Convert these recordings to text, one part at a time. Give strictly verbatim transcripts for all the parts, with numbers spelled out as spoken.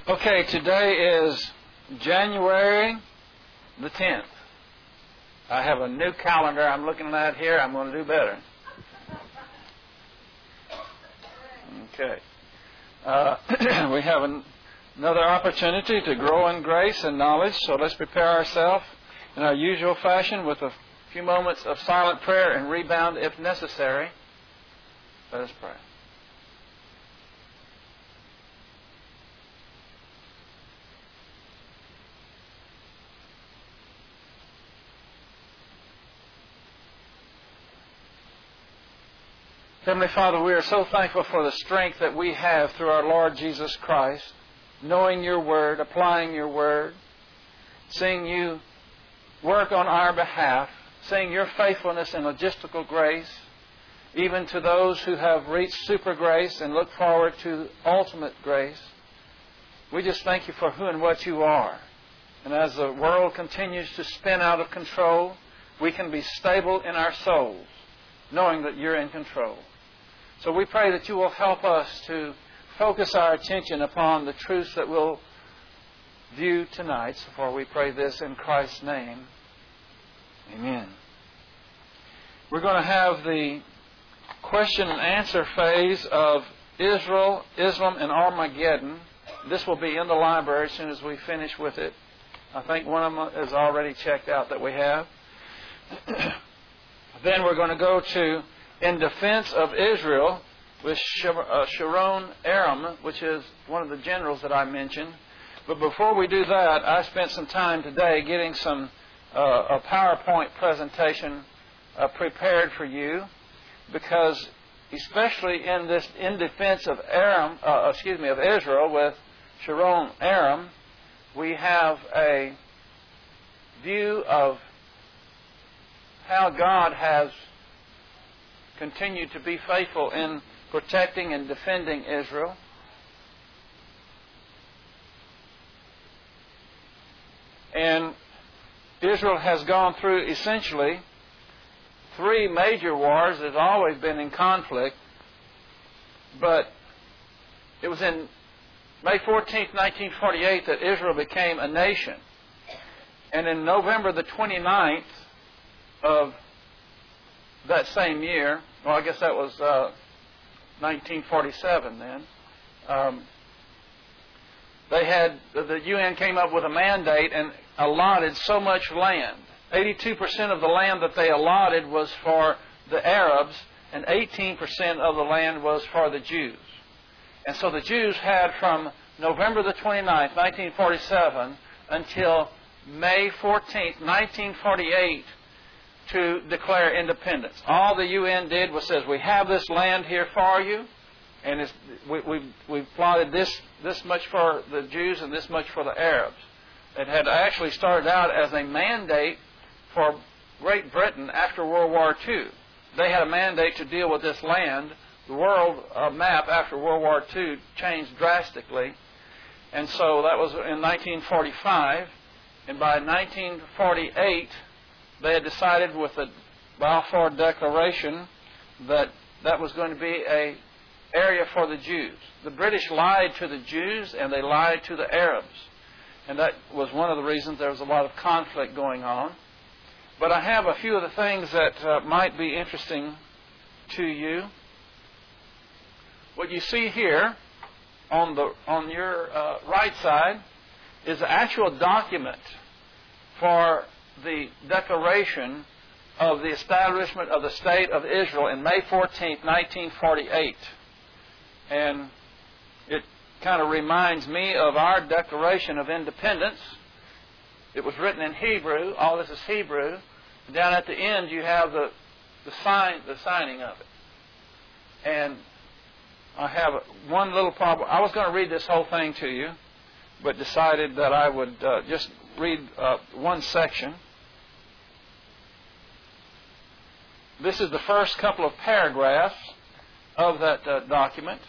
Okay, today is January the tenth. I have a new calendar I'm looking at here. I'm going to do better. Okay. Uh, we have an, another opportunity to grow in grace and knowledge, so let's prepare ourselves in our usual fashion with a few moments of silent prayer and rebound if necessary. Let us pray. Heavenly Father, we are so thankful for the strength that we have through our Lord Jesus Christ, knowing your word, applying your word, seeing you work on our behalf, seeing your faithfulness and logistical grace, even to those who have reached super grace and look forward to ultimate grace. We just thank you for who and what you are. And as the world continues to spin out of control, we can be stable in our souls, knowing that you're in control. So we pray that you will help us to focus our attention upon the truths that we'll view tonight. So for we pray this in Christ's name. Amen. We're going to have the question and answer phase of Israel, Islam, and Armageddon. This will be in the library as soon as we finish with it. I think one of them is already checked out that we have. Then we're going to go to In Defense of Israel with Sharon Aram, which is one of the generals that I mentioned. But before we do that, I spent some time today getting some uh, a PowerPoint presentation uh, prepared for you, because especially in this In Defense of Aram, uh, excuse me, of Israel with Sharon Aram, we have a view of how God has continued to be faithful in protecting and defending Israel. And Israel has gone through essentially three major wars. It's always been in conflict. But it was in May fourteenth, nineteen forty-eight that Israel became a nation. And in November the twenty-ninth of that same year, well, I guess that was uh, nineteen forty-seven then, um, they had, the U N came up with a mandate and allotted so much land. eighty-two percent of the land that they allotted was for the Arabs, and eighteen percent of the land was for the Jews. And so the Jews had from November the twenty-ninth, nineteen forty-seven, until May fourteenth, nineteen forty-eight, to declare independence. All the U N did was says, we have this land here for you, and it's, we, we've, we've plotted this, this much for the Jews and this much for the Arabs. It had actually started out as a mandate for Great Britain after World War Two. They had a mandate to deal with this land. The world uh, map after World War Two changed drastically, and so that was in nineteen forty-five, and by nineteen forty-eight, they had decided with the Balfour Declaration that that was going to be an area for the Jews. The British lied to the Jews and they lied to the Arabs. And that was one of the reasons there was a lot of conflict going on. But I have a few of the things that uh, might be interesting to you. What you see here on, the, on your uh, right side is the actual document for the declaration of the establishment of the State of Israel in May fourteenth, nineteen forty-eight. And it kind of reminds me of our Declaration of Independence. It was written in Hebrew. All this is Hebrew. Down at the end you have the, the, sign, the signing of it. And I have one little problem. I was going to read this whole thing to you, but decided that I would uh, just read uh, one section. This is the first couple of paragraphs of that uh, document.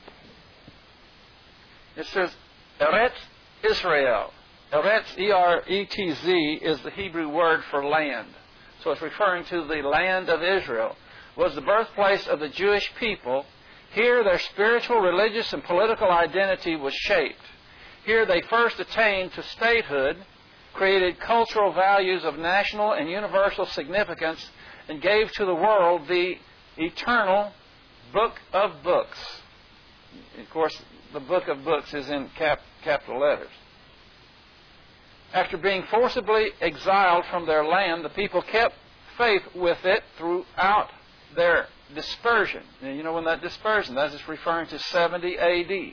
It says, Eretz Israel. Eretz, E R E T Z, is the Hebrew word for land. So it's referring to the land of Israel. Was the birthplace of the Jewish people. Here their spiritual, religious, and political identity was shaped. Here they first attained to statehood, created cultural values of national and universal significance, and gave to the world the eternal book of books. Of course, the book of books is in cap- capital letters. After being forcibly exiled from their land, the people kept faith with it throughout their dispersion. And you know when that dispersion, that is referring to seventy A D.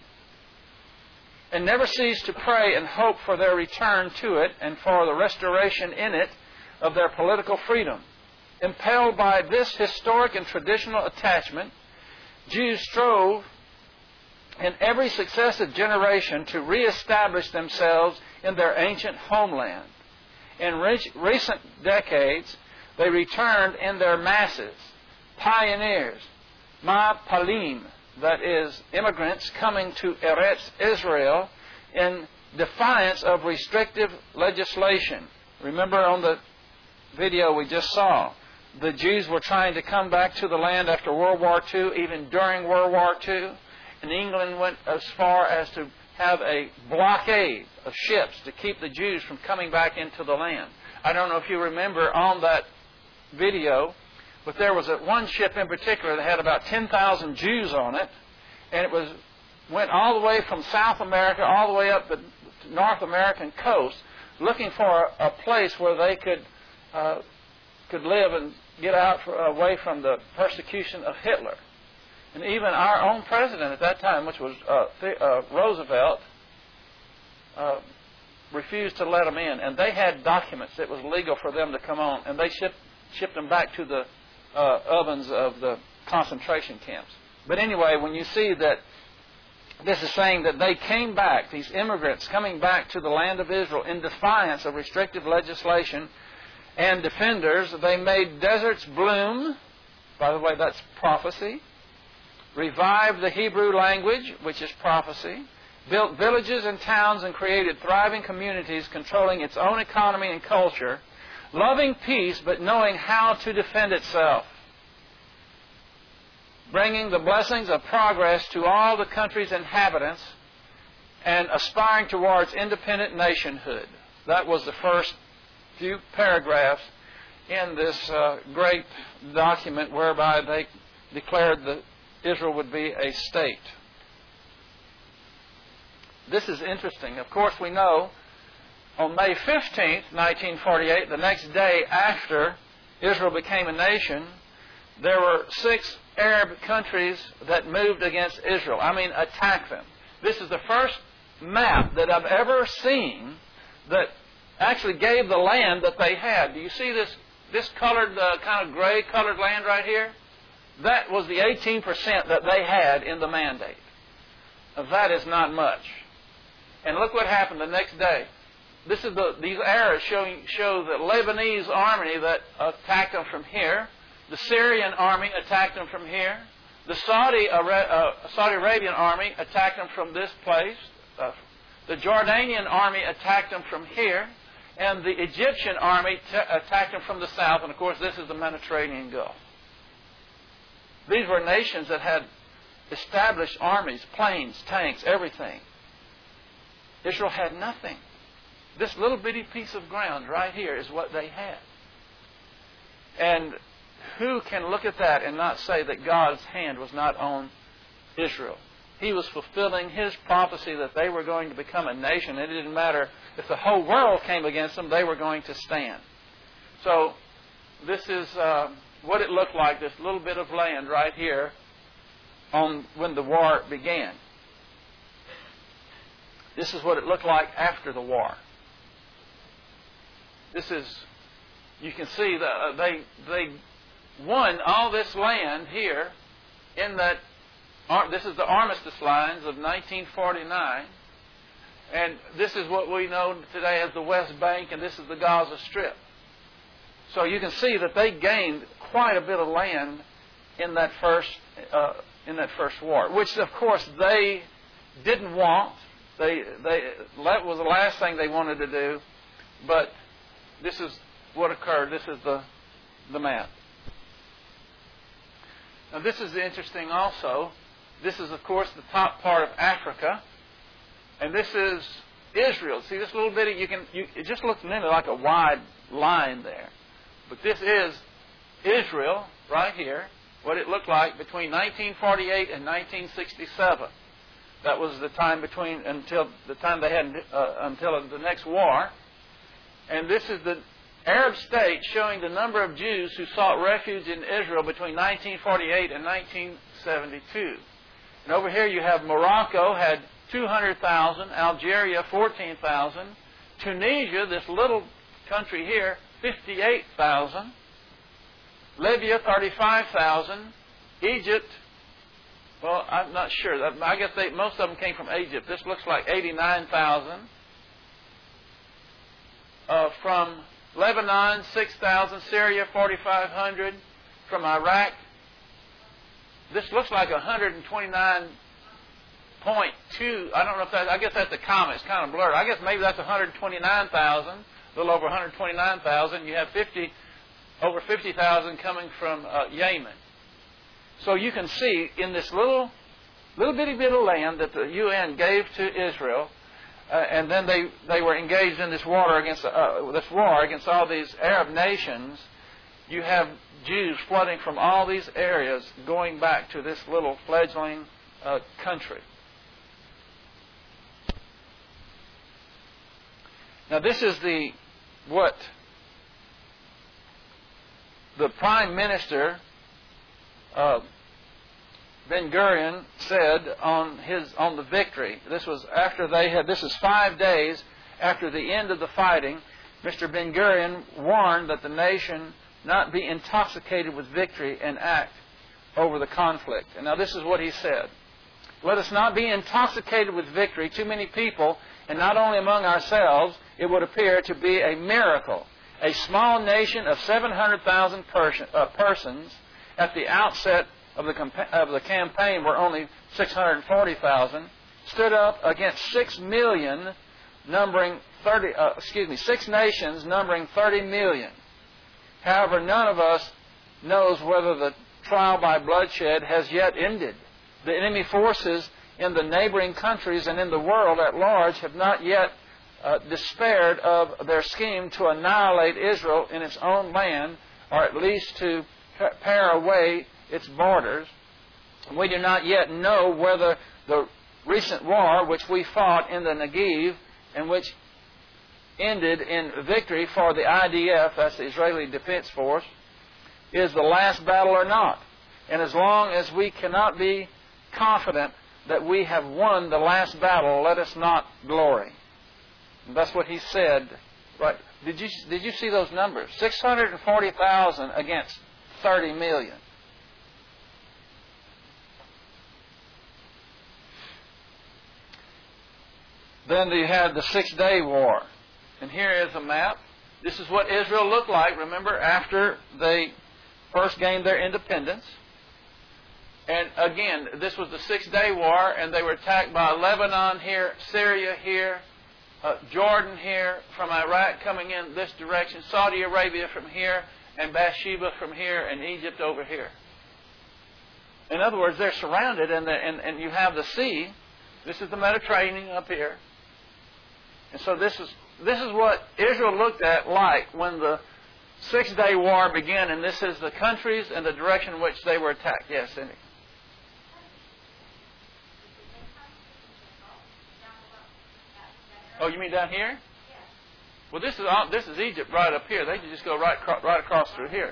And never ceased to pray and hope for their return to it and for the restoration in it of their political freedom. Impelled by this historic and traditional attachment, Jews strove in every successive generation to reestablish themselves in their ancient homeland. In re- recent decades, they returned in their masses, pioneers, Ma'palim, that is, immigrants coming to Eretz Israel in defiance of restrictive legislation. Remember on the video we just saw, the Jews were trying to come back to the land after World War Two, even during World War Two. And England went as far as to have a blockade of ships to keep the Jews from coming back into the land. I don't know if you remember on that video, but there was a, one ship in particular that had about ten thousand Jews on it, and it was went all the way from South America all the way up the North American coast, looking for a, a place where they could uh, could live and get out for, away from the persecution of Hitler. And even our own president at that time, which was uh, Th- uh, Roosevelt, uh, refused to let them in. And they had documents that was legal for them to come on, and they shipped shipped them back to the uh, ovens of the concentration camps. But anyway, when you see that this is saying that they came back, these immigrants coming back to the land of Israel in defiance of restrictive legislation and defenders, they made deserts bloom. By the way, that's prophecy. Revived the Hebrew language, which is prophecy. Built villages and towns and created thriving communities controlling its own economy and culture, loving peace but knowing how to defend itself, bringing the blessings of progress to all the country's inhabitants and aspiring towards independent nationhood. That was the first few paragraphs in this uh, great document whereby they declared that Israel would be a state. This is interesting. Of course, we know on May fifteenth, nineteen forty-eight, the next day after Israel became a nation, there were six Arab countries that moved against Israel. I mean, attacked them. This is the first map that I've ever seen that actually gave the land that they had. Do you see this, this colored, uh, kind of gray colored land right here? That was the eighteen percent that they had in the mandate. Now, that is not much. And look what happened the next day. This is the, these arrows showing, show the Lebanese army that attacked them from here. The Syrian army attacked them from here. The Saudi, uh, Saudi Arabian army attacked them from this place. Uh, the Jordanian army attacked them from here. And the Egyptian army t- attacked them from the south. And of course, this is the Mediterranean Gulf. These were nations that had established armies, planes, tanks, everything. Israel had nothing. This little bitty piece of ground right here is what they had. And who can look at that and not say that God's hand was not on Israel? He was fulfilling His prophecy that they were going to become a nation. It didn't matter if the whole world came against them, they were going to stand. So this is uh, what it looked like, this little bit of land right here on when the war began. This is what it looked like after the war. This is, you can see that uh, they they won all this land here in that, uh, this is the armistice lines of nineteen forty-nine. And this is what we know today as the West Bank, and this is the Gaza Strip. So you can see that they gained quite a bit of land in that first uh, in that first war, which of course they didn't want. They they that was the last thing they wanted to do, but this is what occurred. This is the the map. Now this is interesting also. This is of course the top part of Africa. And this is Israel. See this little bitty, you can, you, it just looks nearly like a wide line there. But this is Israel right here, what it looked like between nineteen forty-eight and nineteen sixty-seven. That was the time between, until the time they had, uh, until the next war. And this is the Arab state showing the number of Jews who sought refuge in Israel between nineteen forty-eight and nineteen seventy-two. And over here you have Morocco had two hundred thousand, Algeria fourteen thousand, Tunisia, this little country here, fifty-eight thousand, Libya thirty-five thousand, Egypt, well, I'm not sure. I guess they, most of them came from Egypt. This looks like eighty-nine thousand. Uh, from Lebanon, six thousand. Syria, forty-five hundred. From Iraq, this looks like one hundred twenty-nine point two. I don't know if that, I guess that's the comma. It's kind of blurred. I guess maybe that's one hundred twenty-nine thousand, a little over one hundred twenty-nine thousand. You have fifty, over fifty thousand coming from uh, Yemen. So you can see in this little, little bitty bit of land that the U N gave to Israel, uh, and then they, they were engaged in this war against uh, this war against all these Arab nations. You have Jews flooding from all these areas, going back to this little fledgling uh, country. Now, this is the what the Prime Minister Uh, Ben Gurion said on his on the victory. This was after they had. This is five days after the end of the fighting. Mister Ben Gurion warned that the nation not be intoxicated with victory and act over the conflict. And now this is what he said: "Let us not be intoxicated with victory. Too many people, and not only among ourselves, it would appear to be a miracle. A small nation of seven hundred thousand person, uh, persons." At the outset of the, compa- of the campaign, where only six hundred forty thousand, stood up against six million, numbering thirty. Uh, excuse me, six nations numbering thirty million. However, none of us knows whether the trial by bloodshed has yet ended. The enemy forces in the neighboring countries and in the world at large have not yet uh, despaired of their scheme to annihilate Israel in its own land, or at least to pare away its borders. We do not yet know whether the recent war which we fought in the Negev and which ended in victory for the I D F, that's the Israeli Defense Force, is the last battle or not. And as long as we cannot be confident that we have won the last battle, let us not glory. And that's what he said. Right? Did you did you see those numbers? six hundred forty thousand against thirty million. Then you had the Six-Day War. And here is a map. This is what Israel looked like, remember, after they first gained their independence. And again, this was the Six-Day War, and they were attacked by Lebanon here, Syria here, uh, Jordan here, from Iraq coming in this direction, Saudi Arabia from here, and Bathsheba from here, and Egypt over here. In other words, they're surrounded, and, the, and, and you have the sea. This is the Mediterranean up here. And so this is this is what Israel looked at like when the Six-Day War began, and this is the countries and the direction in which they were attacked. Yes, Cindy? Oh, you mean down here? Well, this is all, this is Egypt right up here. They can just go right right across through here.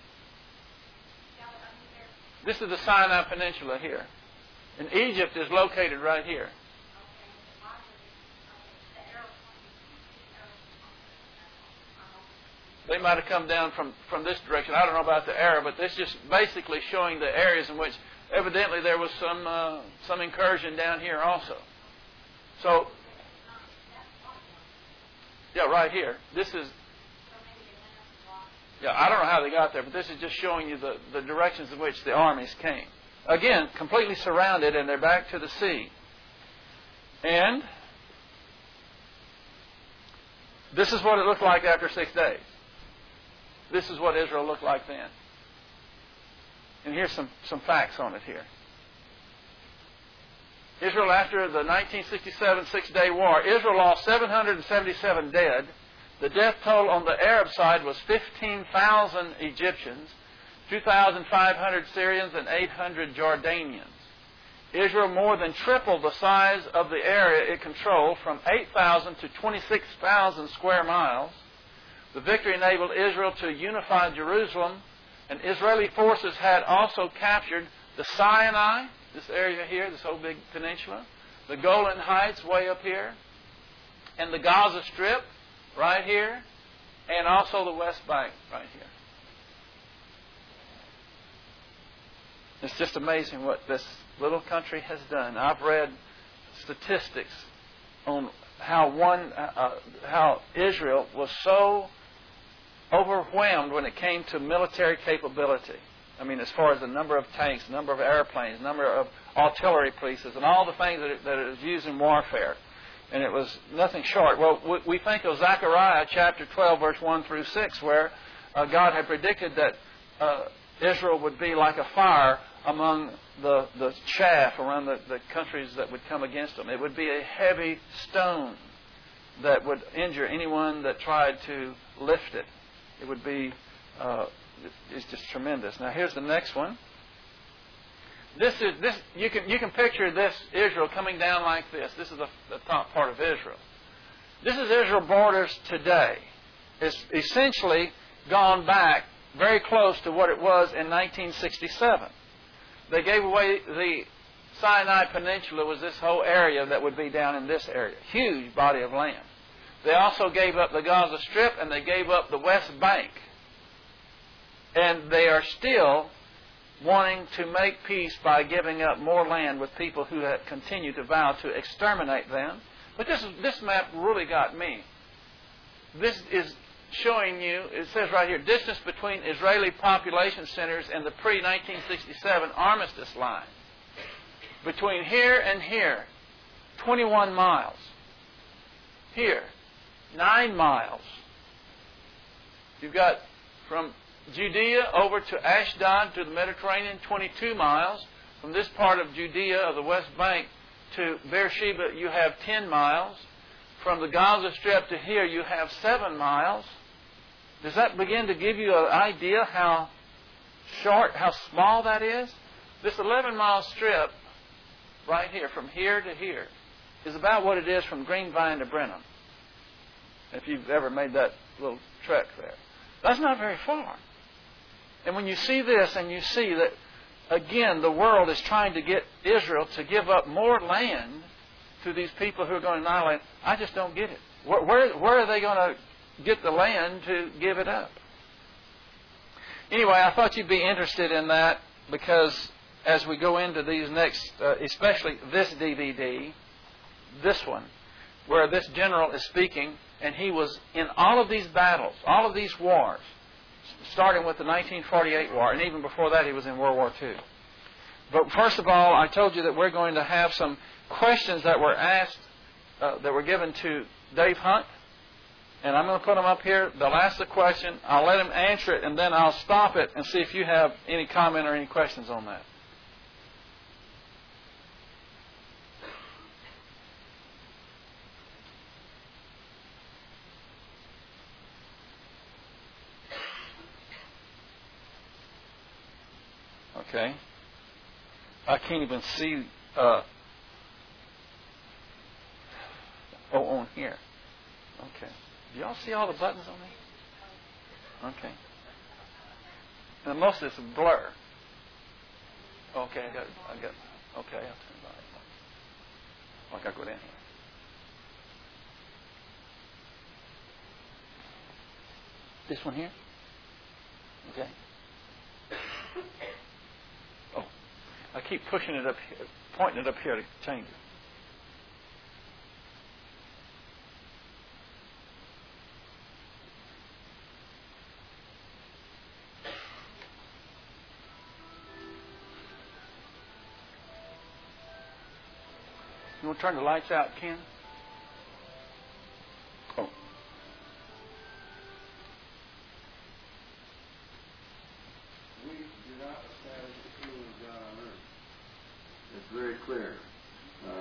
This is the Sinai Peninsula here. And Egypt is located right here. They might have come down from, from this direction. I don't know about the Arab, but this is just basically showing the areas in which evidently there was some uh, some incursion down here also. So, yeah, right here. This is, yeah, I don't know how they got there, but this is just showing you the, the directions in which the armies came. Again, completely surrounded, and they're back to the sea. And this is what it looked like after six days. This is what Israel looked like then. And here's some, some facts on it here. Israel, after the nineteen sixty-seven Six-Day War, Israel lost seven hundred seventy-seven dead. The death toll on the Arab side was fifteen thousand Egyptians, two thousand five hundred Syrians, and eight hundred Jordanians. Israel more than tripled the size of the area it controlled from eight thousand to twenty-six thousand square miles. The victory enabled Israel to unify Jerusalem, and Israeli forces had also captured the Sinai, this area here, this whole big peninsula, the Golan Heights way up here, and the Gaza Strip right here, and also the West Bank right here. It's just amazing what this little country has done. I've read statistics on how one, uh, how Israel was so overwhelmed when it came to military capability. I mean, as far as the number of tanks, number of airplanes, number of artillery pieces, and all the things that it, that it is used in warfare. And it was nothing short. Well, we, we think of Zechariah chapter twelve, verse one through six, where uh, God had predicted that uh, Israel would be like a fire among the, the chaff around the, the countries that would come against them. It would be a heavy stone that would injure anyone that tried to lift it. It would be... Uh, It's just tremendous. Now here's the next one. This is this. You can you can picture this Israel coming down like this. This is the, the top part of Israel. This is Israel borders today. It's essentially gone back very close to what it was in nineteen sixty-seven. They gave away the Sinai Peninsula. Was this whole area that would be down in this area? Huge body of land. They also gave up the Gaza Strip, and they gave up the West Bank. And they are still wanting to make peace by giving up more land with people who have continued to vow to exterminate them. But this, this map really got me. This is showing you, it says right here, distance between Israeli population centers and the pre nineteen sixty-seven armistice line. Between here and here, twenty-one miles. Here, nine miles. You've got from Judea over to Ashdod to the Mediterranean, twenty-two miles. From this part of Judea, of the West Bank, to Beersheba, you have ten miles. From the Gaza Strip to here, you have seven miles. Does that begin to give you an idea how short, how small that is? This eleven-mile strip right here, from here to here, is about what it is from Greenvine to Brenham. If you've ever made that little trek there. That's not very far. And when you see this and you see that, again, the world is trying to get Israel to give up more land to these people who are going to annihilate, I just don't get it. Where, where, where are they going to get the land to give it up? Anyway, I thought you'd be interested in that because as we go into these next, uh, especially this D V D, this one, where this general is speaking, and he was in all of these battles, all of these wars, starting with the nineteen forty-eight war, and even before that he was in World War Two. But first of all, I told you that we're going to have some questions that were asked, uh, that were given to Dave Hunt, and I'm going to put them up here. They'll ask the question, I'll let him answer it, and then I'll stop it and see if you have any comment or any questions on that. Okay. I can't even see. Uh, oh, on here. Okay. Do y'all see all the buttons on there? Okay. And most of this is blur. Okay, I got. I got. Okay, I'll turn it on. Oh, I got to go down here. This one here. Okay. I keep pushing it up here, pointing it up here to change it. You want to turn the lights out, Ken? Oh. Very clear. Uh,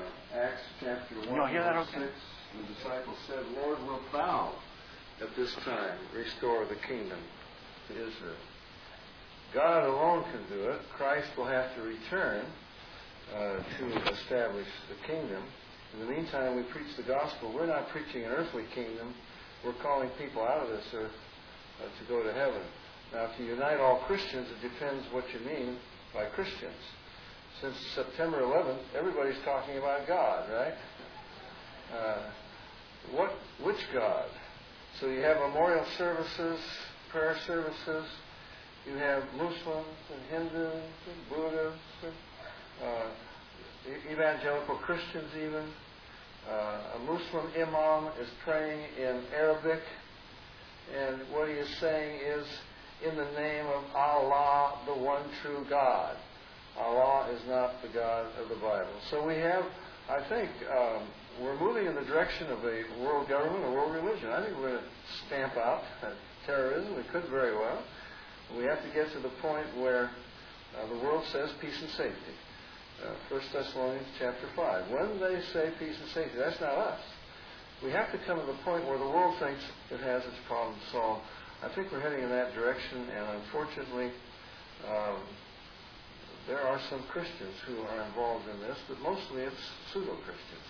hear that okay? six, the disciples said, Lord, wilt thou at this time restore the kingdom to Israel? God alone can do it. Christ will have to return uh, to establish the kingdom. In the meantime, we preach the gospel. We're not preaching an earthly kingdom. We're calling people out of this earth uh, to go to heaven. Now, if you unite all Christians, it depends what you mean by Christians. Since September eleventh, everybody's talking about God, right? Uh, what, which God? So you have memorial services, prayer services. You have Muslims and Hindus and Buddhists and uh, evangelical Christians even. Uh, a Muslim imam is praying in Arabic, and what he is saying is, in the name of Allah, the one true God. Allah is not the God of the Bible. So we have, I think, um, we're moving in the direction of a world government, a world religion. I think we're going to stamp out terrorism. We could very well. We have to get to the point where uh, the world says peace and safety. Uh, First Thessalonians chapter five. When they say peace and safety, that's not us. We have to come to the point where the world thinks it has its problems solved. I think we're heading in that direction, and unfortunately, um, there are some Christians who are involved in this, but mostly it's pseudo-Christians.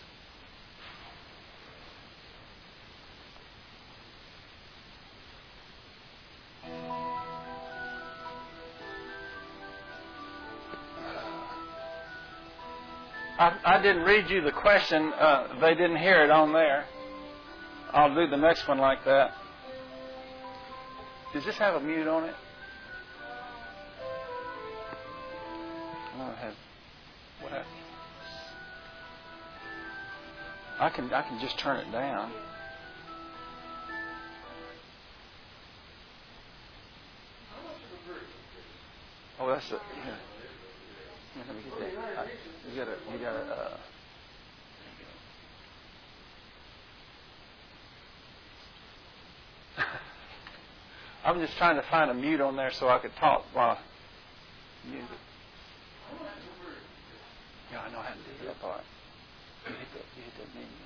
I, I didn't read you the question. Uh, they didn't hear it on there. I'll do the next one like that. Does this have a mute on it? Oh, it has. What happened? I can I can just turn it down. Oh, that's it. Yeah. Let me get that. I, you gotta, you gotta. Uh, I'm just trying to find a mute on there so I could talk while music. Yeah, I know how to do that part. You hit that, you hit that menu.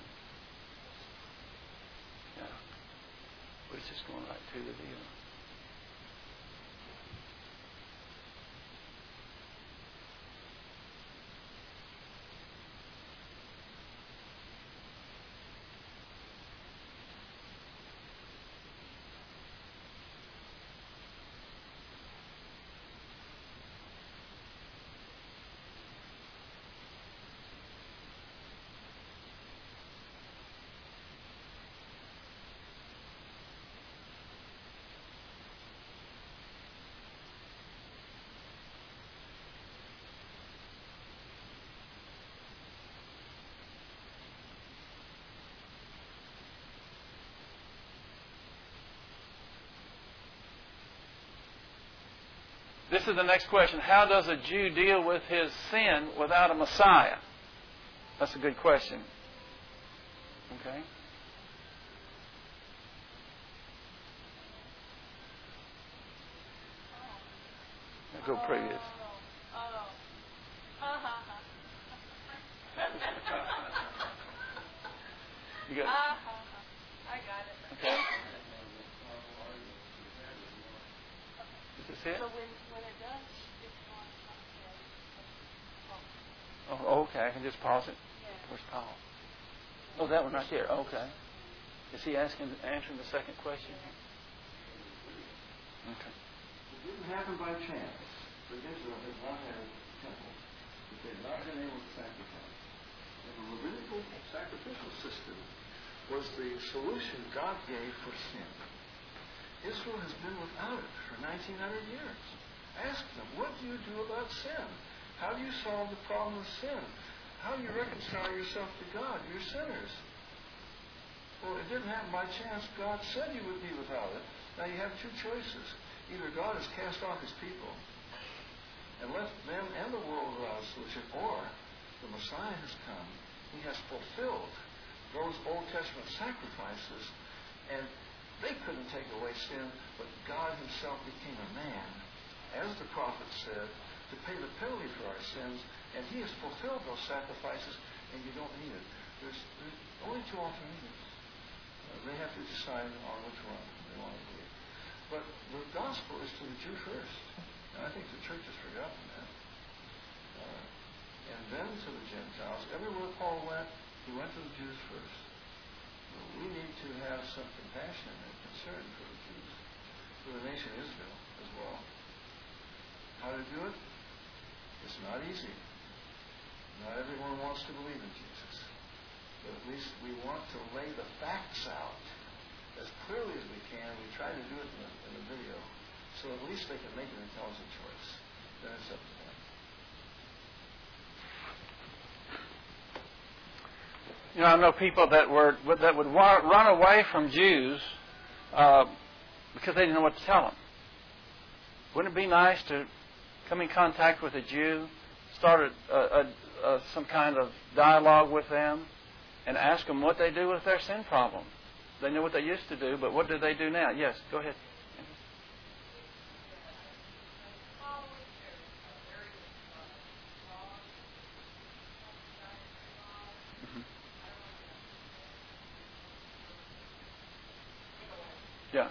Yeah. But it's just going right to the deal. This is the next question. How does a Jew deal with his sin without a Messiah? That's a good question. Okay. Go previous. You got it? I got it. Okay. Is this it? So when, when it does, it's on. Oh, okay. I can just pause it. Yeah. Where's Paul? Oh, that one right there. Okay. Is he asking, answering the second question? Okay. It didn't happen by chance. For Israel did not have a temple. But they had not been able to sacrifice. And the Levitical sacrificial system was the solution God gave for sin. Israel has been without it for nineteen hundred years. Ask them, what do you do about sin? How do you solve the problem of sin? How do you reconcile yourself to God? You're sinners. Well, it didn't happen by chance. God said you would be without it. Now you have two choices. Either God has cast off his people and left them and the world without a solution, or the Messiah has come. He has fulfilled those Old Testament sacrifices, and they couldn't take away sin, but God himself became a man, as the prophet said, to pay the penalty for our sins, and he has fulfilled those sacrifices, and you don't need it. There's, there's only two alternatives. Uh, they have to decide on which one they want to believe. But the gospel is to the Jew first. And I think the church has forgotten that. Uh, and then to the Gentiles. Everywhere Paul went, he went to the Jews first. But we need to have some compassion and concern for the Jews, for the nation Israel as well. How to do it? It's not easy. Not everyone wants to believe in Jesus. But at least we want to lay the facts out as clearly as we can. We try to do it in the, in the video, so at least they can make an intelligent choice. Then it's up to them. You know, I know people that were that would wa- run away from Jews uh, because they didn't know what to tell them. Wouldn't it be nice to come in contact with a Jew, start a, a, a, some kind of dialogue with them, and ask them what they do with their sin problem? They knew what they used to do, but what do they do now? Yes, go ahead. Yeah.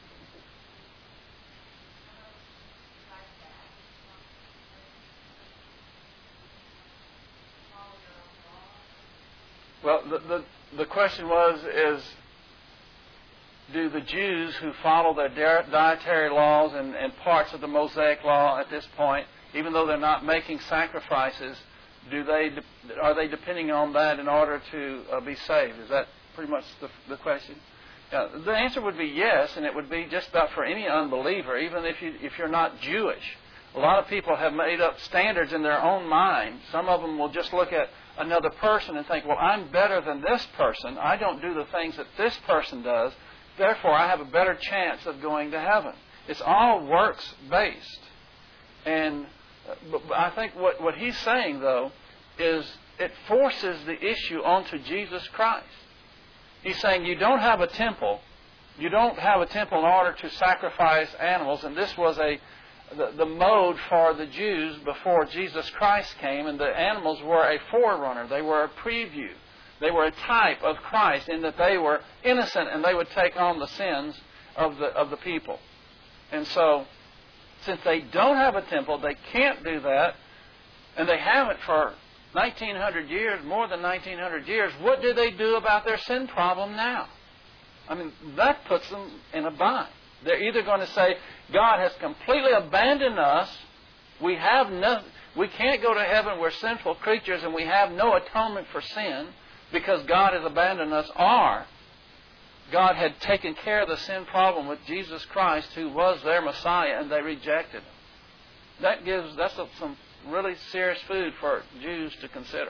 Well, the, the the question was is do the Jews who follow their dietary laws and, and parts of the Mosaic law at this point, even though they're not making sacrifices, do they are they depending on that in order to uh, be saved? Is that pretty much the, the question? Uh, the answer would be yes, and it would be just about for any unbeliever, even if you if you're not Jewish. A lot of people have made up standards in their own mind. Some of them will just look at another person and think, well, I'm better than this person. I don't do the things that this person does. Therefore, I have a better chance of going to heaven. It's all works-based. And but I think what, what he's saying, though, is it forces the issue onto Jesus Christ. He's saying you don't have a temple. You don't have a temple in order to sacrifice animals. And this was a the, the mode for the Jews before Jesus Christ came. And the animals were a forerunner. They were a preview. They were a type of Christ in that they were innocent and they would take on the sins of the of the people. And so, since they don't have a temple, they can't do that, and they haven't for nineteen hundred years, more than nineteen hundred years, what do they do about their sin problem now? I mean, that puts them in a bind. They're either going to say, God has completely abandoned us, we have no, we can't go to heaven, we're sinful creatures, and we have no atonement for sin because God has abandoned us, or God had taken care of the sin problem with Jesus Christ, who was their Messiah, and they rejected Him. That gives, that's a, some really serious food for Jews to consider.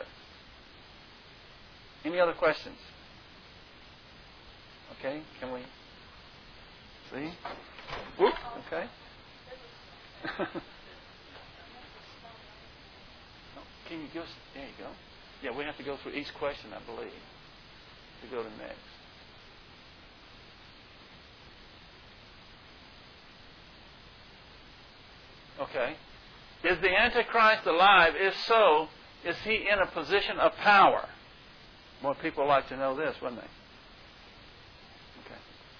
Any other questions? Okay, can we see? Whoop, okay. Can you go? There you go. Yeah, we have to go through each question, I believe, to go to next. Okay. Is the Antichrist alive? If so, is he in a position of power? More people like to know this, wouldn't they? Okay.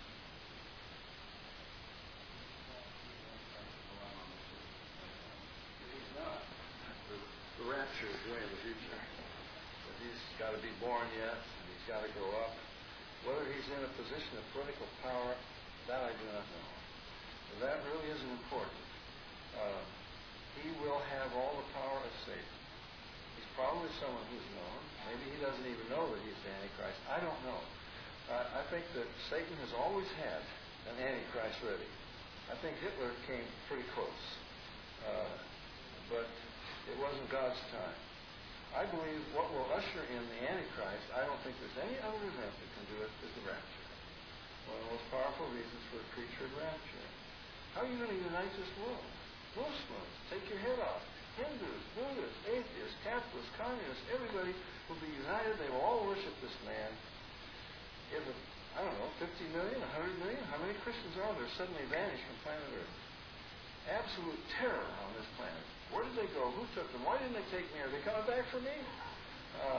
He's not. The, the rapture is way in the future. But he's got to be born yet, and he's got to grow up. Whether he's in a position of political power, that I do not know. But that really isn't important. Uh, he will have all the power of Satan. He's probably someone who's known. Maybe he doesn't even know that he's the Antichrist. I don't know. Uh, I think that Satan has always had an Antichrist ready. I think Hitler came pretty close. Uh, but it wasn't God's time. I believe what will usher in the Antichrist, I don't think there's any other event that can do it, is the rapture. One of the most powerful reasons for a preacher of rapture. How are you going to unite this world? Muslims, take your head off. Hindus, Buddhists, atheists, capitalists, communists, everybody will be united. They will all worship this man. If, it, I don't know, fifty million, one hundred million, how many Christians are there suddenly vanished from planet Earth? Absolute terror on this planet. Where did they go? Who took them? Why didn't they take me? Are they coming back for me? Uh,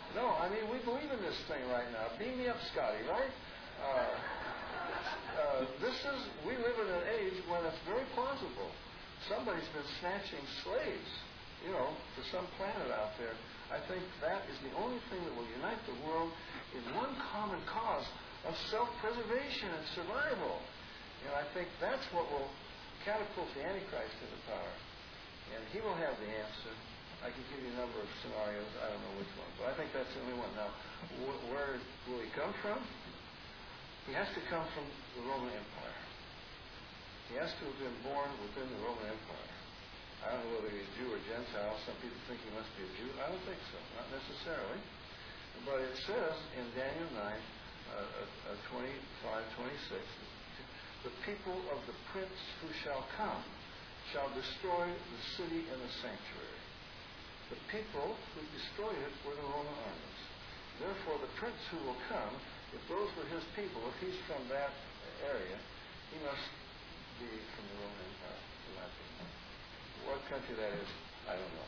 No, I mean, we believe in this thing right now. Beam me up, Scotty, right? Uh, uh, this is, we live in an age when it's very plausible. Somebody's been snatching slaves, you know, to some planet out there. I think that is the only thing that will unite the world in one common cause of self-preservation and survival. And I think that's what will catapult the Antichrist into power. And he will have the answer. I can give you a number of scenarios. I don't know which one. But I think that's the only one. Now, wh- where will he come from? He has to come from the Roman Empire. He has to have been born within the Roman Empire. I don't know whether he's Jew or Gentile. Some people think he must be a Jew. I don't think so. Not necessarily. But it says in Daniel nine, uh, uh, twenty-five, twenty-six, the people of the prince who shall come shall destroy the city and the sanctuary. The people who destroyed it were the Roman armies. Therefore, the prince who will come, if those were his people, if he's from that area, he must be from the Roman Empire. What country that is, I don't know.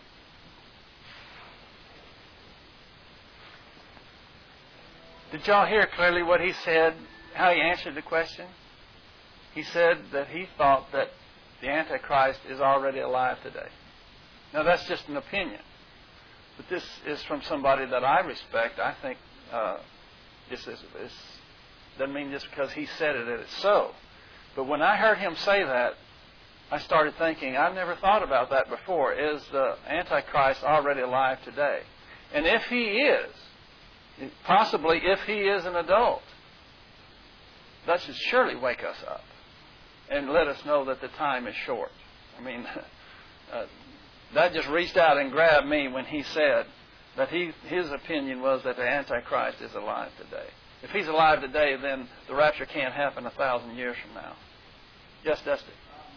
Did y'all hear clearly what he said, how he answered the question? He said that he thought that the Antichrist is already alive today. Now, that's just an opinion. But this is from somebody that I respect. I think uh, this is, this doesn't mean just because he said it that it's so. But when I heard him say that, I started thinking, I've never thought about that before. Is the Antichrist already alive today? And if he is, possibly if he is an adult, that should surely wake us up and let us know that the time is short. I mean, uh, that just reached out and grabbed me when he said that he, his opinion was that the Antichrist is alive today. If he's alive today, then the rapture can't happen a thousand years from now. Yes, Dusty?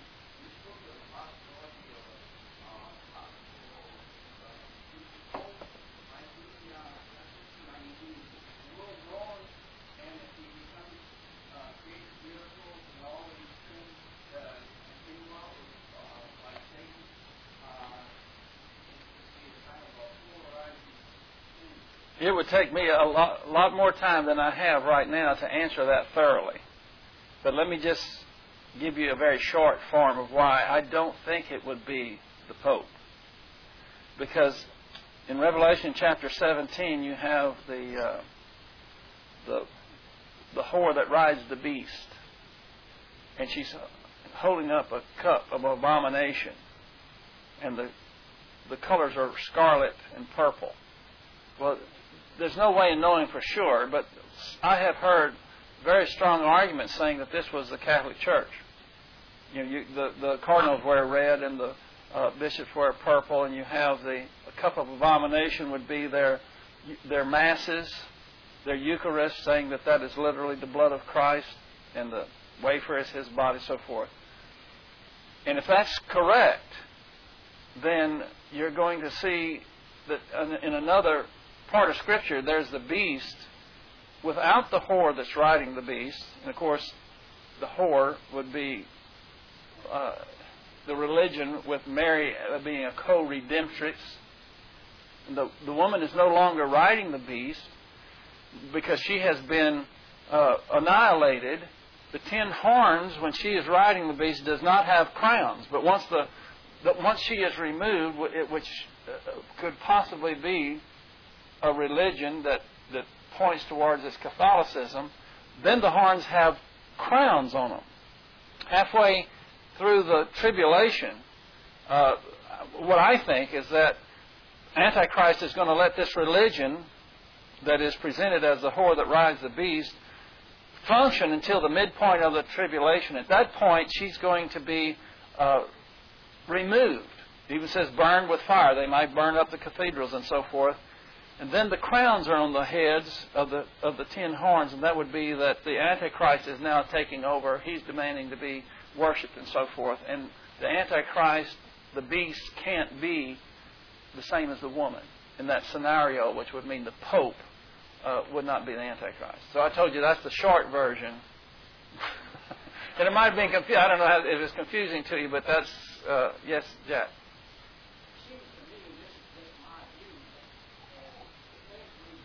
It would take me a lot, lot more time than I have right now to answer that thoroughly. But let me just give you a very short form of why I don't think it would be the Pope. Because in Revelation chapter seventeen, you have the uh, the the whore that rides the beast, and she's holding up a cup of abomination, and the the colors are scarlet and purple. Well, there's no way of knowing for sure, but I have heard very strong arguments saying that this was the Catholic Church. You know, you, the, the cardinals wear red and the uh, bishops wear purple, and you have the a cup of abomination would be their their masses, their Eucharist, saying that that is literally the blood of Christ, and the wafer is His body, so forth. And if that's correct, then you're going to see that in another part of Scripture, there's the beast without the whore that's riding the beast. And of course, the whore would be uh, the religion with Mary being a co-redemptrix. The, the woman is no longer riding the beast because she has been uh, annihilated. The ten horns, when she is riding the beast, does not have crowns. But once the, the once she is removed, which uh, could possibly be a religion that, that points towards its Catholicism, then the horns have crowns on them. Halfway through the tribulation, uh, what I think is that Antichrist is going to let this religion that is presented as the whore that rides the beast function until the midpoint of the tribulation. At that point, she's going to be uh, removed. It even says burned with fire. They might burn up the cathedrals and so forth. And then the crowns are on the heads of the of the ten horns, and that would be that the Antichrist is now taking over. He's demanding to be worshipped and so forth. And the Antichrist, the beast, can't be the same as the woman in that scenario, which would mean the Pope uh, would not be the Antichrist. So I told you that's the short version. And it might have been confusing. I don't know how, if it's confusing to you, but that's, uh, yes, Jack.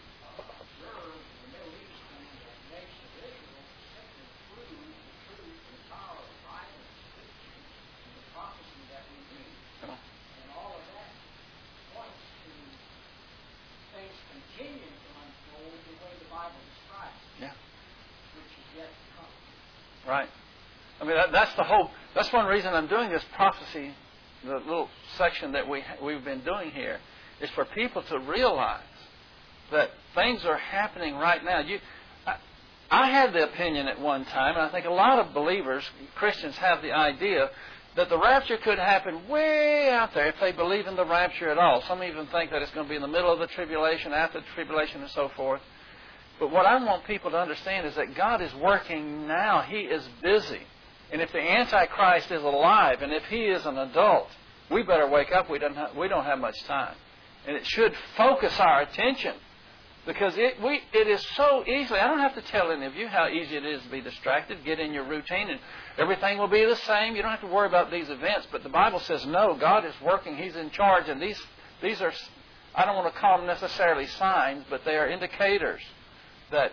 Right? I mean, that, that's the whole, that's one reason I'm doing this prophecy, the little section that we, we've been doing here, is for people to realize that things are happening right now. You, I, I had the opinion at one time, and I think a lot of believers, Christians, have the idea that the rapture could happen way out there if they believe in the rapture at all. Some even think that it's going to be in the middle of the tribulation, after the tribulation, and so forth. But what I want people to understand is that God is working now. He is busy. And if the Antichrist is alive, and if he is an adult, we better wake up. We don't have, we don't have much time. And it should focus our attention. Because it we it is so easily, I don't have to tell any of you how easy it is to be distracted, get in your routine, and everything will be the same. You don't have to worry about these events. But the Bible says, no, God is working. He's in charge. And these these are, I don't want to call them necessarily signs, but they are indicators that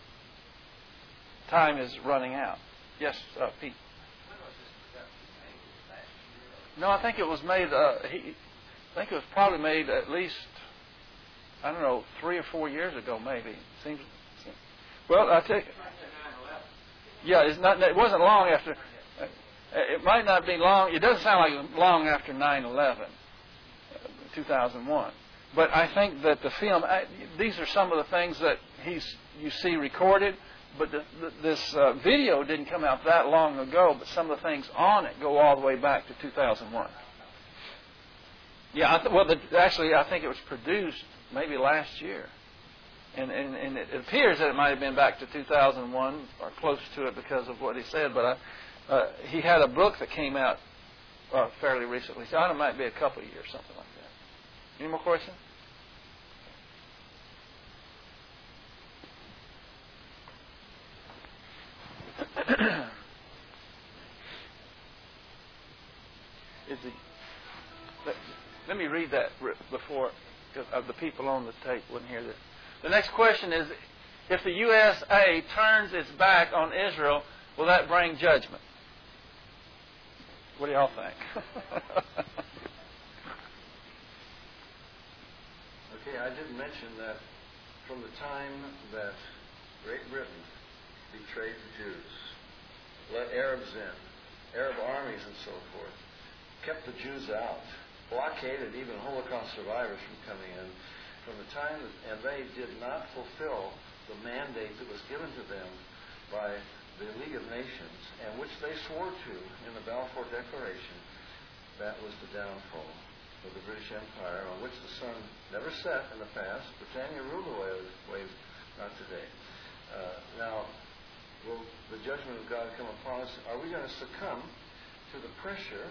time is running out. Yes, uh, Pete. No, I think it was made, uh, he, I think it was probably made at least, I don't know, three or four years ago, maybe. Seems. Well, I take. Yeah, it's not. It wasn't long after. It might not be long. It doesn't sound like it was long after nine eleven, two thousand one. But I think that the film. I, these are some of the things that he's you see recorded. But the, the, this uh, video didn't come out that long ago. But some of the things on it go all the way back to two thousand one. Yeah. I th- well, the, actually, I think it was produced maybe last year. And, and, and it appears that it might have been back to two thousand one or close to it because of what he said. But I, uh, he had a book that came out uh, fairly recently. So I don't know, it might be a couple of years, something like that. Any more questions? Is he, let, let me read that before, because of the people on the tape wouldn't hear this. The next question is, if the U S A turns its back on Israel, will that bring judgment? What do y'all think? Okay, I did mention that from the time that Great Britain betrayed the Jews, let Arabs in, Arab armies and so forth, kept the Jews out, blockaded even Holocaust survivors from coming in, from the time that, and they did not fulfill the mandate that was given to them by the League of Nations, and which they swore to in the Balfour Declaration. That was the downfall of the British Empire, on which the sun never set in the past. Britannia ruled the waves, not today. Uh, now, will the judgment of God come upon us? Are we going to succumb to the pressure?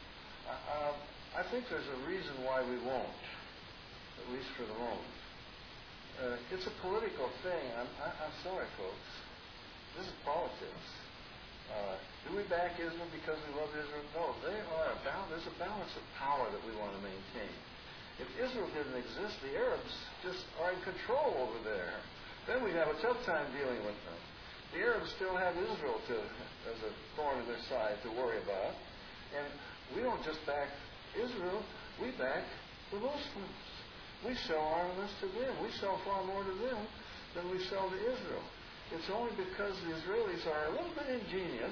Uh, I think there's a reason why we won't, at least for the moment. Uh, it's a political thing. I'm, I, I'm sorry, folks. This is politics. Uh, do we back Israel because we love Israel? No. They are a bal- there's a balance of power that we want to maintain. If Israel didn't exist, the Arabs just are in control over there. Then we'd have a tough time dealing with them. The Arabs still have Israel to, as a thorn in their side to worry about. And we don't just back Israel, we back the Muslims. We sell armaments to them. We sell far more to them than we sell to Israel. It's only because the Israelis are a little bit ingenious.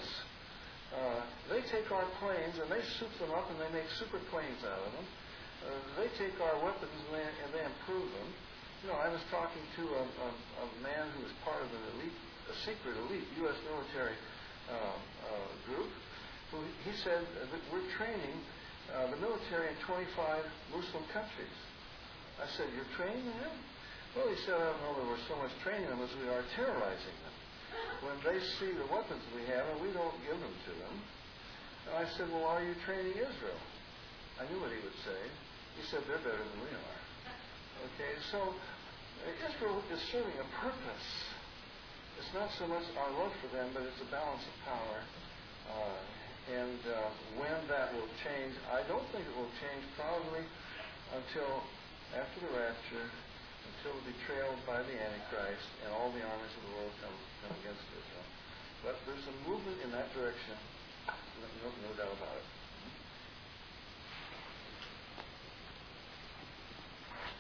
Uh, they take our planes and they soup them up and they make super planes out of them. Uh, they take our weapons and they, and they improve them. You know, I was talking to a, a, a man who was part of an elite, a secret elite U S military uh, uh, group, who he said that we're training uh, the military in twenty-five Muslim countries. I said, you're training them? Well, he said, I don't know that we're so much training them as we are terrorizing them. When they see the weapons we have and we don't give them to them. And I said, well, are you training Israel? I knew what he would say. He said, they're better than we are. Okay, so uh, Israel is serving a purpose. It's not so much our love for them, but it's a balance of power. Uh, and uh, when that will change, I don't think it will change probably until after the rapture, until the betrayal by the Antichrist and all the armies of the world come, come against Israel. But there's a movement in that direction, no, no doubt about it.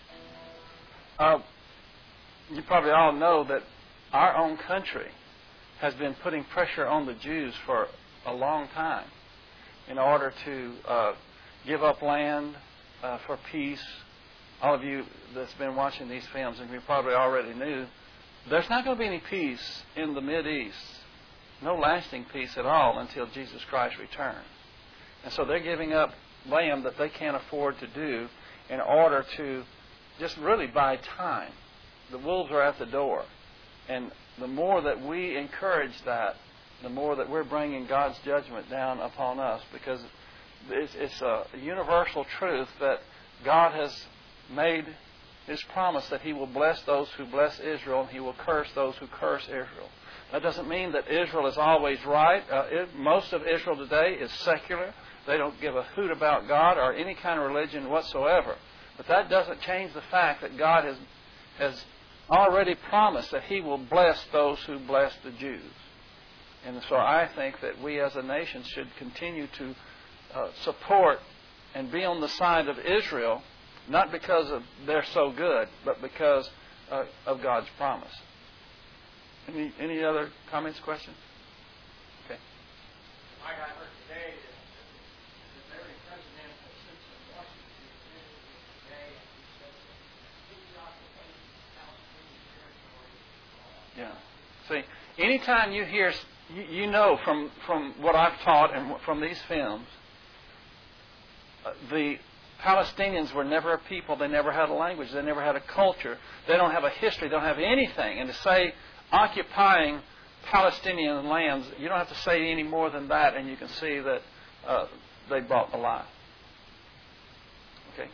Uh, you probably all know that our own country has been putting pressure on the Jews for a long time in order to uh, give up land uh, for peace. All of you that's been watching these films, and you probably already knew, there's not going to be any peace in the Mideast. No lasting peace at all until Jesus Christ returns. And so they're giving up land that they can't afford to do in order to just really buy time. The wolves are at the door. And the more that we encourage that, the more that we're bringing God's judgment down upon us, because it's, it's a universal truth that God has made His promise that He will bless those who bless Israel and He will curse those who curse Israel. That doesn't mean that Israel is always right. Uh, it, most of Israel today is secular. They don't give a hoot about God or any kind of religion whatsoever. But that doesn't change the fact that God has, has already promised that He will bless those who bless the Jews. And so I think that we as a nation should continue to uh, support and be on the side of Israel, not because of they're so good, but because uh, of God's promise. Any any other comments, questions? Okay. Like I heard today, that, that every president that sits in Washington is visiting today, and he says that he's occupying Palestinian territory. Yeah. See, anytime you hear, you, you know from, from what I've taught and from these films, uh, the Palestinians were never a people. They never had a language. They never had a culture. They don't have a history. They don't have anything. And to say occupying Palestinian lands, you don't have to say any more than that, and you can see that uh, they bought the lie. Okay.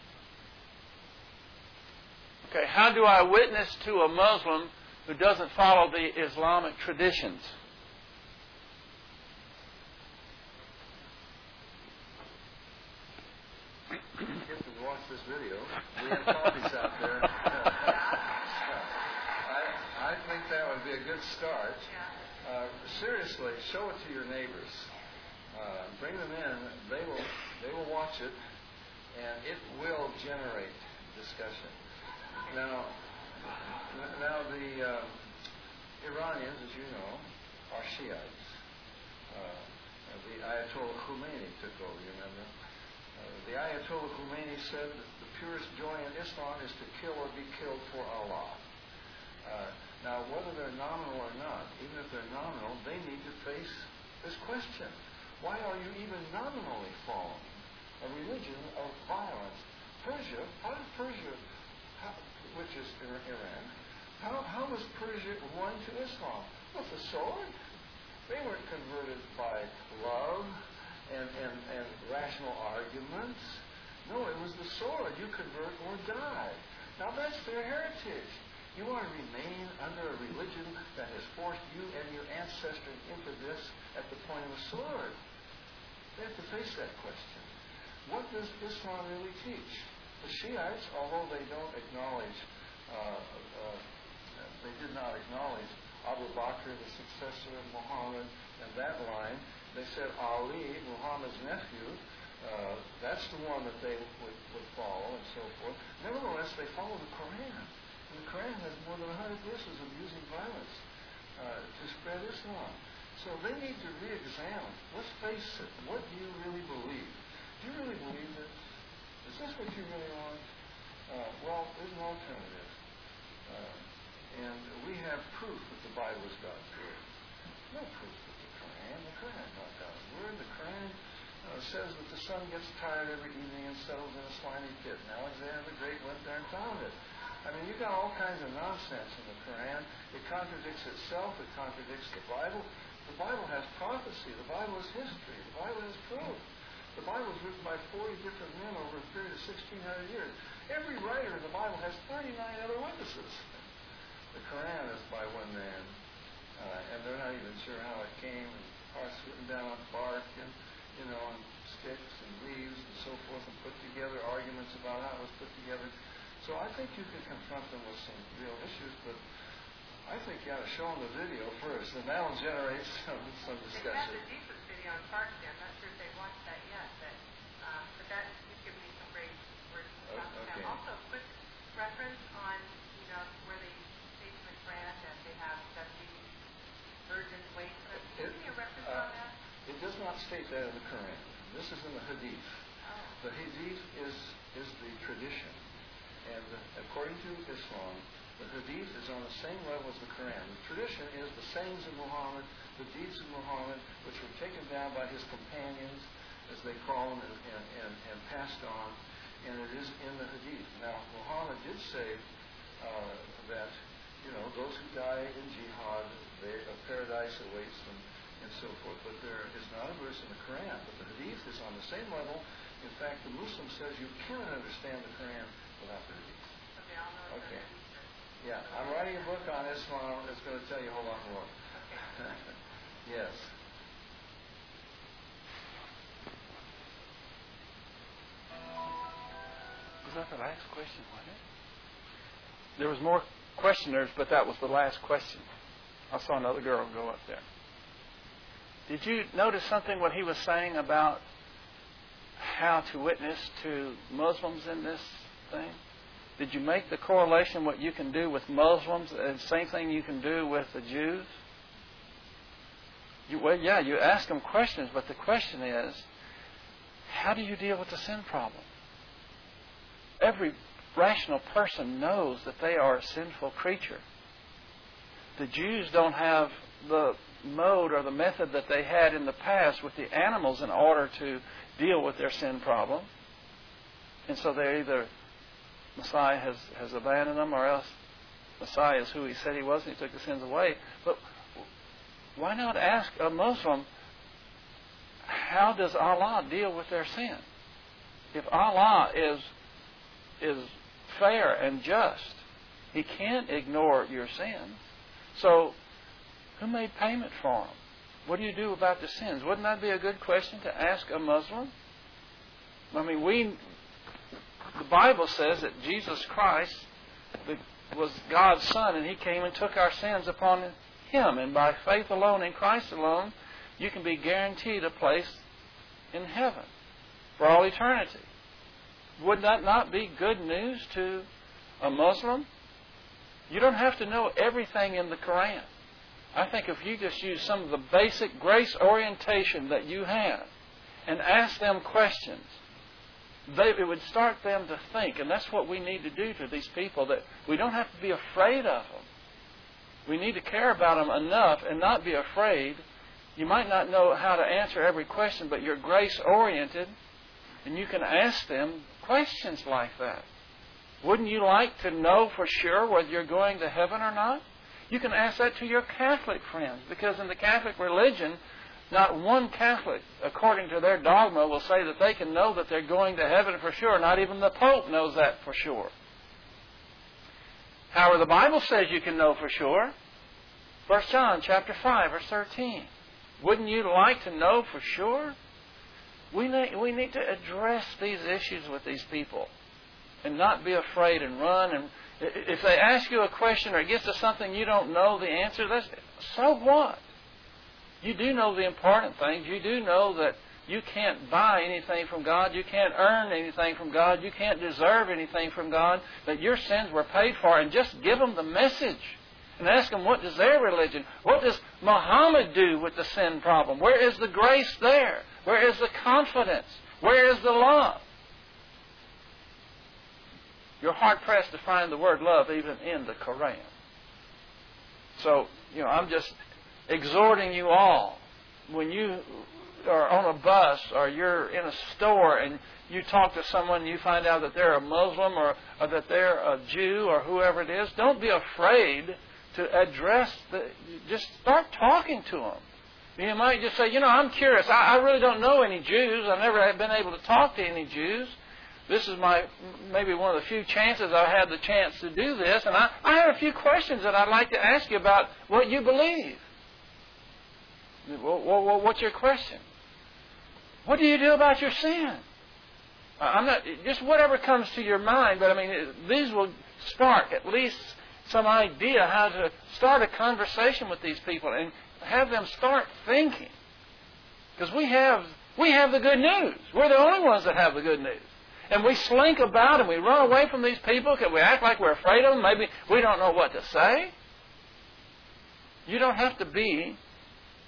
Okay. How do I witness to a Muslim who doesn't follow the Islamic traditions? You have to watch this video. We have copies out there. I, I think that would be a good start. Uh, seriously, show it to your neighbors. Uh, bring them in. They will. They will watch it, and it will generate discussion. Now, now the uh, Iranians, as you know, are Shiites. Uh, the Ayatollah Khomeini took over. You remember? Uh, the Ayatollah Khomeini said that the purest joy in Islam is to kill or be killed for Allah. Uh, now, whether they're nominal or not, even if they're nominal, they need to face this question. Why are you even nominally following a religion of violence? Persia, how did Persia, how, which is Iran, how, how was Persia won to Islam? With the sword? They weren't converted by love and, and, and rational arguments. No, it was the sword. You convert or die. Now that's their heritage. You want to remain under a religion that has forced you and your ancestors into this at the point of the sword. They have to face that question. What does Islam really teach? The Shiites, although they don't acknowledge, uh, uh, they did not acknowledge Abu Bakr, the successor of Muhammad, and that line, they said Ali, Muhammad's nephew, uh, that's the one that they would, would follow and so forth. Nevertheless, they follow the Quran. And the Quran has more than one hundred verses of using violence uh, to spread Islam. So they need to re-examine. Let's face it. What do you really believe? Do you really believe this? Is this what you really want? Uh, well, there's an alternative. Uh, and we have proof that the Bible is God's Word. No proof that the Quran, the Quran is not God's Word. The Quran uh, says that the sun gets tired every evening and settles in a slimy pit. And Alexander the Great went there and found it. I mean, you've got all kinds of nonsense in the Quran. It contradicts itself. It contradicts the Bible. The Bible has prophecy. The Bible is history. The Bible is proof. The Bible was written by forty different men over a period of sixteen hundred years. Every writer in the Bible has thirty-nine other witnesses. The Quran is by one man, uh, and they're not even sure how it came. And parts written down on bark and, you know, on sticks and leaves and so forth, and put together arguments about how it was put together. So I think you can confront them with some real issues, but I think you ought to show them the video first, and that will generate some, some discussion. They have the deepest video on Park there. I'm not sure if they've watched that yet, but, uh, but that would give me some great words to talk Okay. about. Also, a quick reference on, you know, where they say to Miss Brand that they have seventy versions not state that in the Quran. This is in the Hadith. The Hadith is is the tradition. And the, according to Islam, the Hadith is on the same level as the Quran. The tradition is the sayings of Muhammad, the deeds of Muhammad, which were taken down by his companions, as they call them, and, and, and, and passed on. And it is in the Hadith. Now, Muhammad did say uh, that, you know, those who die in jihad, they, a paradise awaits them, and so forth. But there is not a verse in the Quran. But the Hadith is on the same level. In fact, the Muslim says you cannot understand the Quran without the Hadith. Okay, I'll know Okay. the Hadith. Yeah, I'm writing a book on Islam that's going to tell you a whole lot more. Okay. Yes. Was that the last question, wasn't it? There was more questioners, but that was the last question. I saw another girl go up there. Did you notice something what he was saying about how to witness to Muslims in this thing? Did you make the correlation what you can do with Muslims and the same thing you can do with the Jews? You, well, yeah, you ask them questions, but the question is, how do you deal with the sin problem? Every rational person knows that they are a sinful creature. The Jews don't have the mode or the method that they had in the past with the animals in order to deal with their sin problem. And so they're either Messiah has, has abandoned them, or else Messiah is who he said he was and he took the sins away. But why not ask a Muslim, how does Allah deal with their sin? If Allah is is fair and just, He can't ignore your sins. So, who made payment for them? What do you do about the sins? Wouldn't that be a good question to ask a Muslim? I mean, we, the Bible says that Jesus Christ was God's Son, and He came and took our sins upon Him. And by faith alone in Christ alone, you can be guaranteed a place in heaven for all eternity. Would that not be good news to a Muslim? You don't have to know everything in the Quran. I think if you just use some of the basic grace orientation that you have and ask them questions, they, it would start them to think. And that's what we need to do to these people, that we don't have to be afraid of them. We need to care about them enough and not be afraid. You might not know how to answer every question, but you're grace-oriented, and you can ask them questions like that. Wouldn't you like to know for sure whether you're going to heaven or not? You can ask that to your Catholic friends, because in the Catholic religion, not one Catholic, according to their dogma, will say that they can know that they're going to heaven for sure. Not even the Pope knows that for sure. However, the Bible says you can know for sure. First John chapter five, verse thirteen. Wouldn't you like to know for sure? We need, we need to address these issues with these people and not be afraid and run. And if they ask you a question or it gets to something you don't know the answer, that's, so what? You do know the important things. You do know that you can't buy anything from God. You can't earn anything from God. You can't deserve anything from God. That your sins were paid for. And just give them the message. And ask them, what does their religion, what does Muhammad do with the sin problem? Where is the grace there? Where is the confidence? Where is the love? You're hard-pressed to find the word love even in the Quran. So, you know, I'm just exhorting you all, when you are on a bus or you're in a store and you talk to someone and you find out that they're a Muslim or, or that they're a Jew or whoever it is, don't be afraid to address the, just start talking to them. You might just say, you know, I'm curious. I, I really don't know any Jews. I've never been able to talk to any Jews. This is my maybe one of the few chances I've had the chance to do this. And I, I have a few questions that I'd like to ask you about what you believe. Well, well, what's your question? What do you do about your sin? I'm not, just whatever comes to your mind, but I mean, these will spark at least some idea how to start a conversation with these people and have them start thinking. Because we have we have the good news. We're the only ones that have the good news. And we slink about and we run away from these people because we act like we're afraid of them. Maybe we don't know what to say. You don't have to be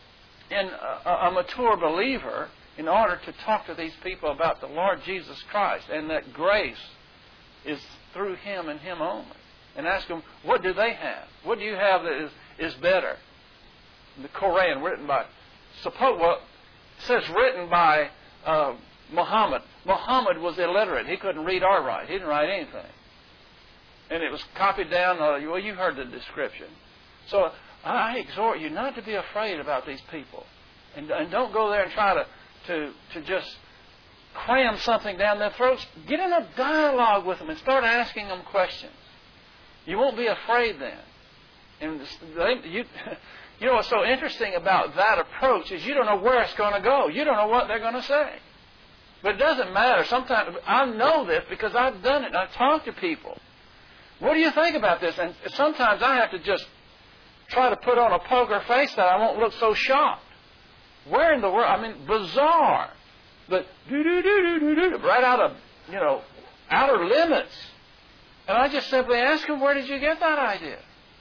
in a, a mature believer in order to talk to these people about the Lord Jesus Christ and that grace is through Him and Him only. And ask them, what do they have? What do you have that is, is better? The Quran, written by, suppose, well, it says written by uh, Muhammad. Muhammad was illiterate. He couldn't read or write. He didn't write anything. And it was copied down. Uh, well, you heard the description. So I exhort you not to be afraid about these people. And, and don't go there and try to, to, to just cram something down their throats. Get in a dialogue with them and start asking them questions. You won't be afraid then. And they, you, you know what's so interesting about that approach is you don't know where it's going to go. You don't know what they're going to say. But it doesn't matter. Sometimes I know this because I've done it and I've talked to people. What do you think about this? And sometimes I have to just try to put on a poker face that I won't look so shocked. Where in the world? I mean, bizarre. But do-do-do-do-do-do, right out of, you know, outer limits. And I just simply ask them, where did you get that idea?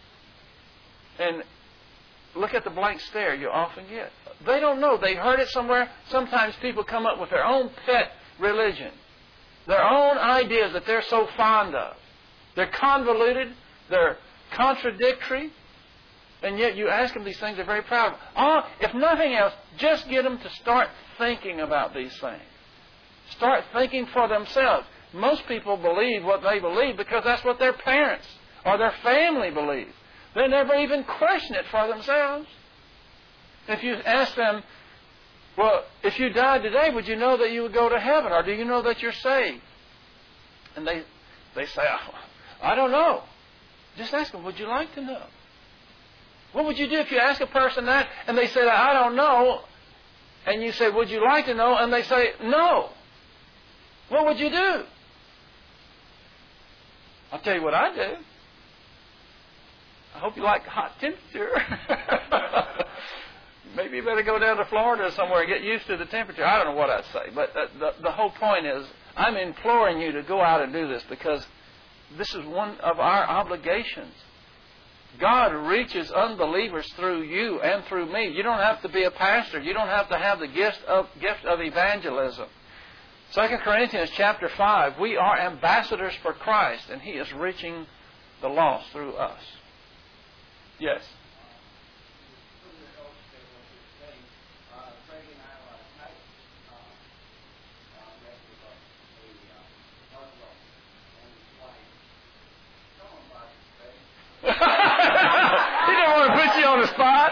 And look at the blank stare you often get. They don't know. They heard it somewhere. Sometimes people come up with their own pet religion, their own ideas that they're so fond of. They're convoluted. They're contradictory. And yet you ask them these things, they're very proud of. Oh, if nothing else, just get them to start thinking about these things. Start thinking for themselves. Most people believe what they believe because that's what their parents or their family believe. They never even question it for themselves. If you ask them, well, if you died today, would you know that you would go to heaven? Or do you know that you're saved? And they, they say, oh, I don't know. Just ask them, would you like to know? What would you do if you ask a person that and they say, I don't know, and you say, would you like to know? And they say, no. What would you do? I'll tell you what I do. I hope you like hot temperature. Maybe you better go down to Florida somewhere and get used to the temperature. I don't know what I'd say. But the, the whole point is, I'm imploring you to go out and do this because this is one of our obligations. God reaches unbelievers through you and through me. You don't have to be a pastor. You don't have to have the gift of, gift of evangelism. Second Corinthians chapter five, we are ambassadors for Christ, and He is reaching the lost through us. Yes? He didn't want to put you on the spot.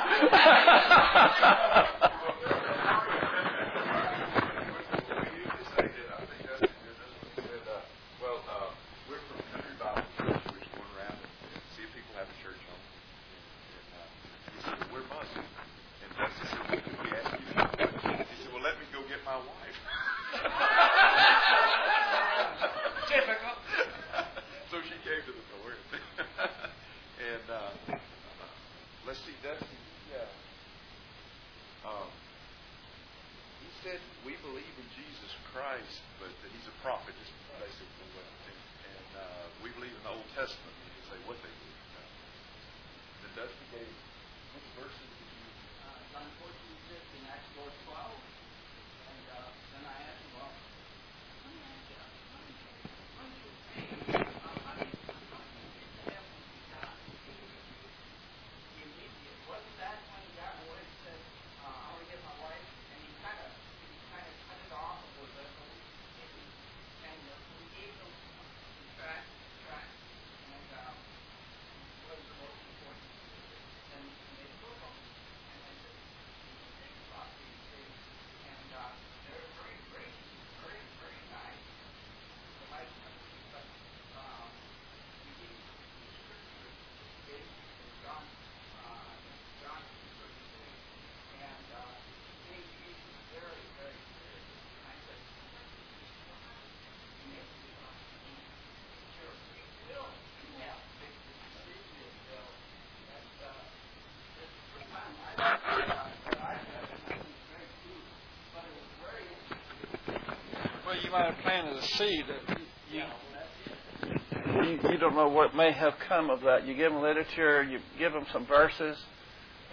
Might have planted a seed that you, you, you don't know what may have come of that. You give them literature, you give them some verses,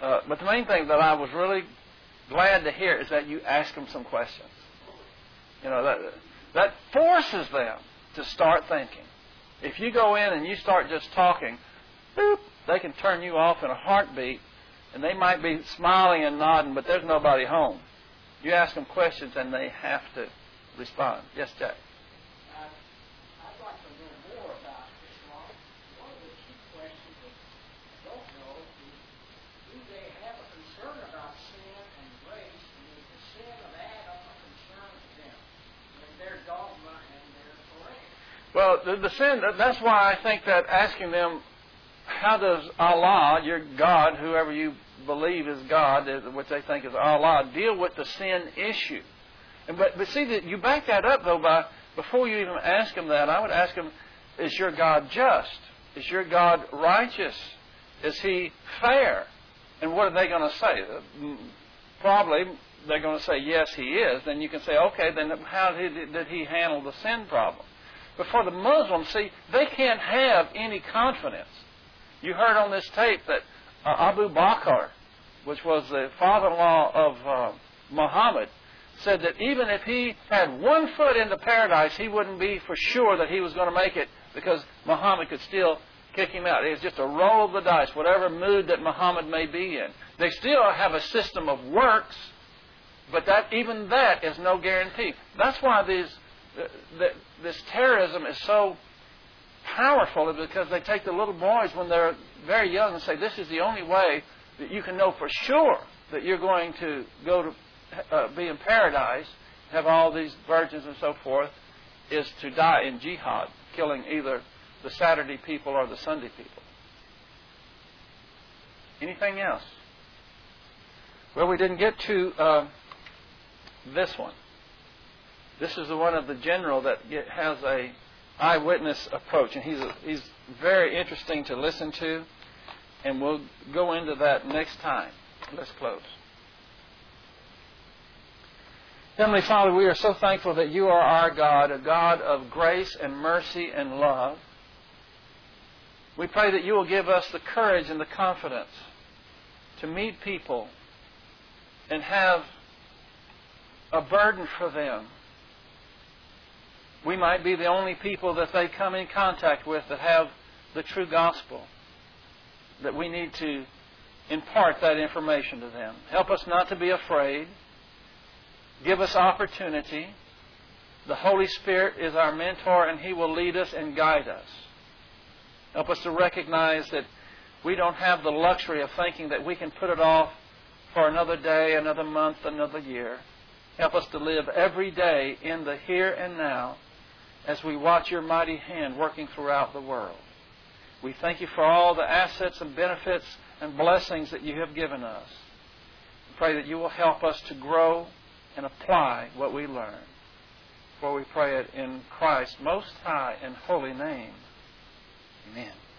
Uh, but the main thing that I was really glad to hear is that you ask them some questions. You know, that, that forces them to start thinking. If you go in and you start just talking, boop, they can turn you off in a heartbeat, and they might be smiling and nodding, but there's nobody home. You ask them questions, and they have to respond. Yes, Jack? Uh, I'd like to know more about Islam. One of the key questions that I don't know is, do they have a concern about sin and grace, and is the sin of Adam a concern to them in their dogma and their Quran? Well, the, the sin, that's why I think that asking them, how does Allah, your God, whoever you believe is God, which they think is Allah, deal with the sin issue? And but, but see, that you back that up, though, by before you even ask them that, I would ask them, is your God just? Is your God righteous? Is He fair? And what are they going to say? Probably they're going to say, yes, He is. Then you can say, okay, then how did, did He handle the sin problem? But for the Muslims, see, they can't have any confidence. You heard on this tape that uh, Abu Bakr, which was the father-in-law of uh, Muhammad, said that even if he had one foot into paradise, he wouldn't be for sure that he was going to make it because Muhammad could still kick him out. It's just a roll of the dice, whatever mood that Muhammad may be in. They still have a system of works, but that even that is no guarantee. That's why these, the, the, this terrorism is so powerful, because they take the little boys when they're very young and say, this is the only way that you can know for sure that you're going to go to uh, be in paradise, have all these virgins and so forth, is to die in jihad, killing either the Saturday people or the Sunday people. Anything else? Well, we didn't get to uh, this one. This is the one of the general that get, has a eyewitness approach, and he's a, he's very interesting to listen to, and we'll go into that next time. Let's close. Heavenly Father, we are so thankful that you are our God, a God of grace and mercy and love. We pray that you will give us the courage and the confidence to meet people and have a burden for them. We might be the only people that they come in contact with that have the true gospel, that we need to impart that information to them. Help us not to be afraid. Give us opportunity. The Holy Spirit is our mentor, and He will lead us and guide us. Help us to recognize that we don't have the luxury of thinking that we can put it off for another day, another month, another year. Help us to live every day in the here and now as we watch your mighty hand working throughout the world. We thank you for all the assets and benefits and blessings that you have given us. We pray that you will help us to grow and apply what we learn. For we pray it in Christ's most high and holy name. Amen.